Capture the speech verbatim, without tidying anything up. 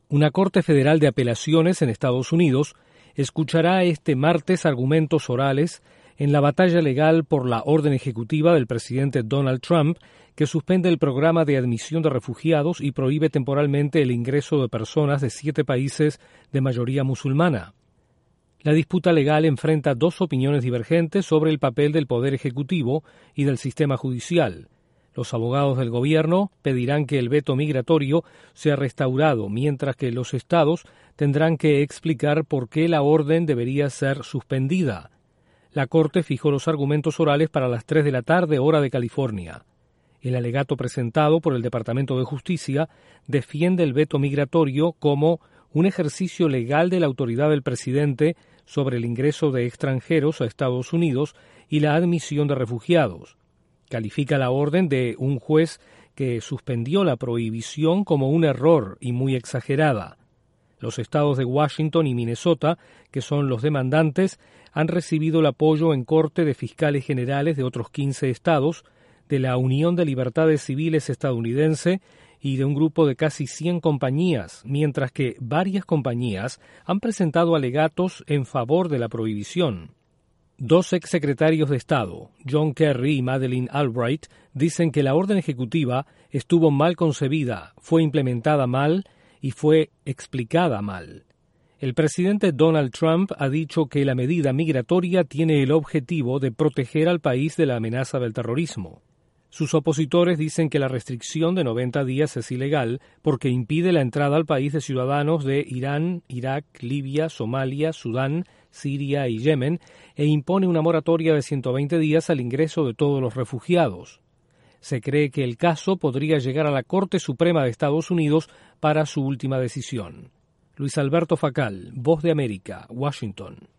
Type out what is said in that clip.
Una Corte Federal de Apelaciones en Estados Unidos escuchará este martes argumentos orales en la batalla legal por la orden ejecutiva del presidente Donald Trump, que suspende el programa de admisión de refugiados y prohíbe temporalmente el ingreso de personas de siete países de mayoría musulmana. La disputa legal enfrenta dos opiniones divergentes sobre el papel del Poder Ejecutivo y del sistema judicial. Los abogados del gobierno pedirán que el veto migratorio sea restaurado, mientras que los estados tendrán que explicar por qué la orden debería ser suspendida. La Corte fijó los argumentos orales para las tres de la tarde, hora de California. El alegato presentado por el Departamento de Justicia defiende el veto migratorio como un ejercicio legal de la autoridad del presidente sobre el ingreso de extranjeros a Estados Unidos y la admisión de refugiados. Califica la orden de un juez que suspendió la prohibición como un error y muy exagerada. Los estados de Washington y Minnesota, que son los demandantes, han recibido el apoyo en corte de fiscales generales de otros quince estados, de la Unión de Libertades Civiles estadounidense y de un grupo de casi cien compañías, mientras que varias compañías han presentado alegatos en favor de la prohibición. Dos exsecretarios de Estado, John Kerry y Madeleine Albright, dicen que la orden ejecutiva estuvo mal concebida, fue implementada mal y fue explicada mal. El presidente Donald Trump ha dicho que la medida migratoria tiene el objetivo de proteger al país de la amenaza del terrorismo. Sus opositores dicen que la restricción de noventa días es ilegal porque impide la entrada al país de ciudadanos de Irán, Irak, Libia, Somalia, Sudán, Siria y Yemen e impone una moratoria de ciento veinte días al ingreso de todos los refugiados. Se cree que el caso podría llegar a la Corte Suprema de Estados Unidos para su última decisión. Luis Alberto Facal, Voz de América, Washington.